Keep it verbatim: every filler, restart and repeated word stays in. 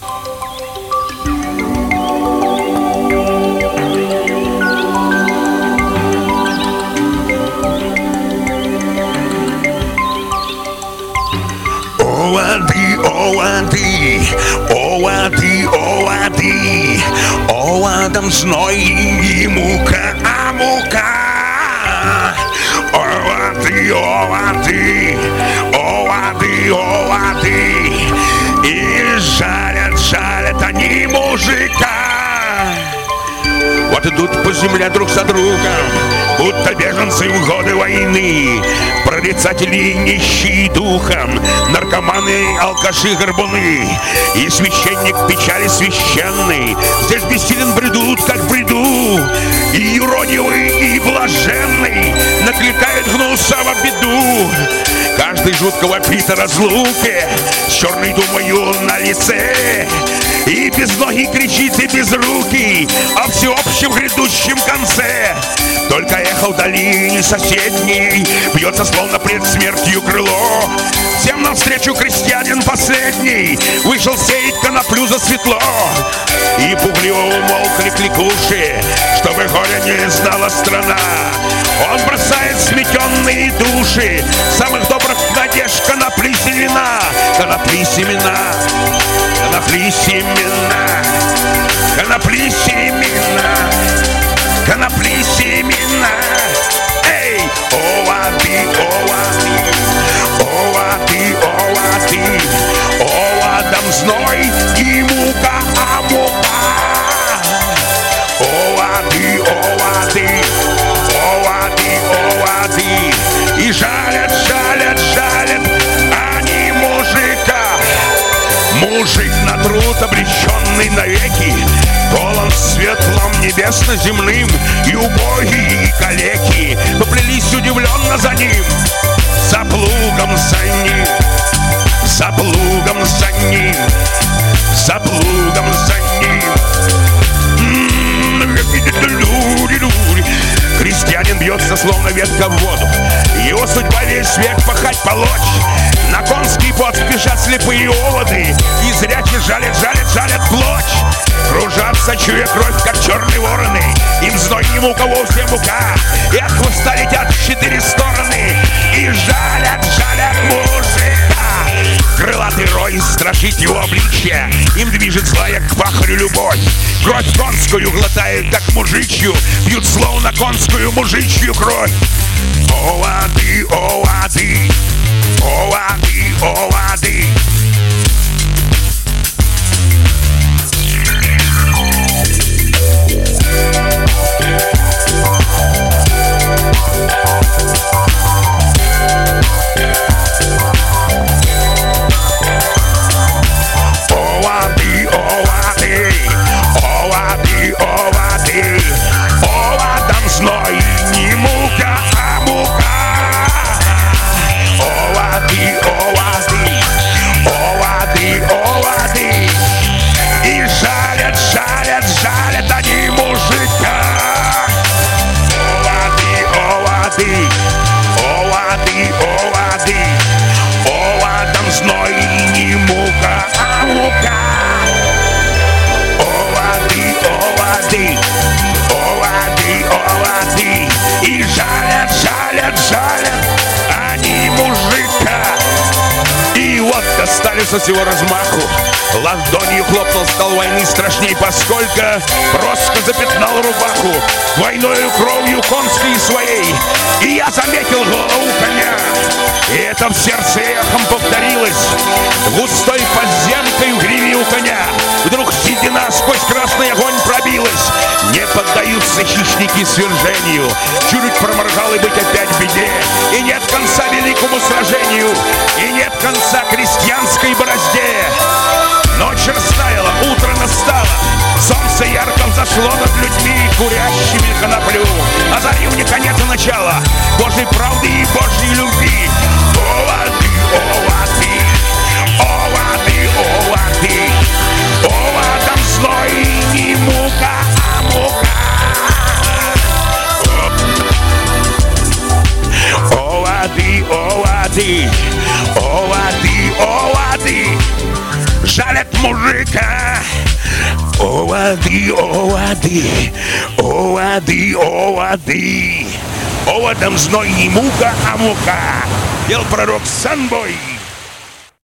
Овади, овади, овади, овади, овадам зной и мука, а мука. Овади, овади, овади, овади, и жарят, жарят они мужика. Вот идут по земле друг за другом, будто беженцы в годы войны, прорицатели нищие духом, наркоманы, алкаши, горбуны. И священник печали священный здесь бессилен бредут, как в бреду. И юродивый, и блаженный накликает гнусово беду. Каждый жутко вопит о разлуке с черной думою на лице. И без ноги кричит, и без руки о всеобщем грядущем конце. Только эхо вдали соседней бьется, словно пред смертью крыло. Всем навстречу крестьянин последний вышел сеять коноплю за светло. И пугливо умолкли кликуши, чтобы горя не знала страна. Он бросает сметенные души самых добрых надежд конопли семена. Конопли семена, конопли семена, конопли семена, конопли семена. Эй, овади, овади, овади, овади, овадам зной и мука, а мука. Овади, овади, овади, овади, и жалят, жалят, жалят они мужика. Мужик на труд обреченный навеки, полон светлом небесно-земным, и убогие, и калеки поплелись удивленно за ним. За плугом за ним, за плугом за ним, за плугом за ним. Крестьянин бьется, словно ветка в воду. Его судьба весь век пахать полочь. На конский пот спешат слепые оводы, и зрячие жалят, жалят, жалят плоть. Кружатся, чуя кровь, как черные вороны. Им зной не мука, вовсе мука. И от хвоста летят в четыре стороны, и жалят, жалят мужика. Крылатый рой страшит его обличье, им движет злая к пахарю любовь. Кровь конскую глотает, как мужичью, пьют словно конскую мужичью кровь. Овади, овади, овади, овади. Овади, овади, овади, овади, овадам зной не мука, а мука. Овади, овади, овади, овади, и жалят, жалят, жалят они мужика. Овади, овади, овади, овади, овадам зной не мука, а мука. Овади, овади, овади, овади, и жалят, жалят, жалят они мужика. И вот достали со всего размаху, ладонью хлопнул стол войны страшней, поскольку броско запятнал рубаху двойною кровью конской своей. И я заметил голову коня, и это в сердце эхом повторилось. Густой подземкой в гриве у коня вдруг седина сквозь красный огонь пробилась. Не поддаются хищники свержению, чуть проморгал и быть опять в беде. И нет конца великому сражению, и нет конца крестьянской борозде. Ночь растаяла, утро настало, солнце ярко взошло над людьми, курящими коноплю, озарив не конец, а начало Божьей правды и Божьей любви. Овади, овади, овади, овади, овадам зной не мука, а мука. Овади, овади, овади, овади, жалят мужика. мука. Овади, овади, овади, овади. Оводом зной не мука, а мука. Пел пророк Санбой.